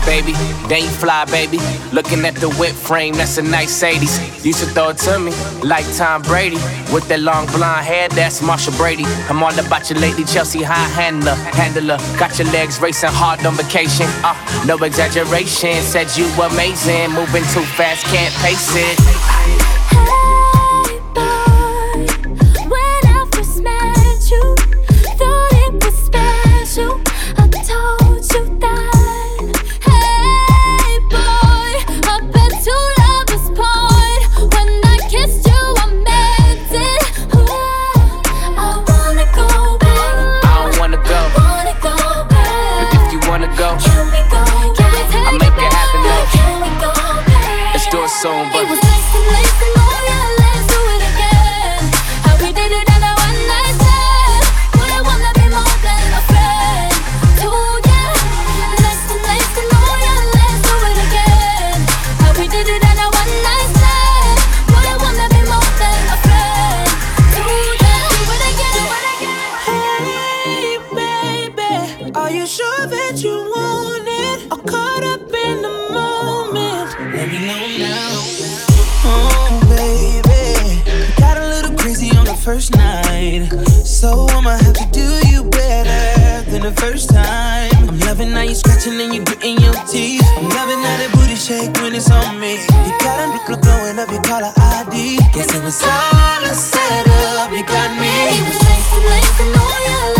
baby. Then you fly, baby. Looking at the whip frame, that's a nice 80s. Used to throw it to me like Tom Brady. With that long blonde hair, that's Marsha Brady. I'm all about you lately, Chelsea high handler. Got your legs racing hard on vacation. No exaggeration, said you amazing. Moving too fast, can't pace it. Soon, but it was nice and late and oh yeah, let's do it again. How we did it on a one night stand. Would I wanna be more than a friend? Oh yeah, nice and late and oh yeah, let's do it again. How we did it on a one night stand. Would I wanna be more than a friend? Oh yeah, do it again, do it again. Hey baby, are you sure that you want it? Or caught up in the moment? Let me know now. Oh, baby, got a little crazy on the first night, so I'ma have to do you better than the first time. I'm loving how you scratching and you gritting your teeth. I'm loving how that booty shake when it's on me. You got a look blowing up your caller ID. Guess it was all a setup. You got me. It was nice and late and all your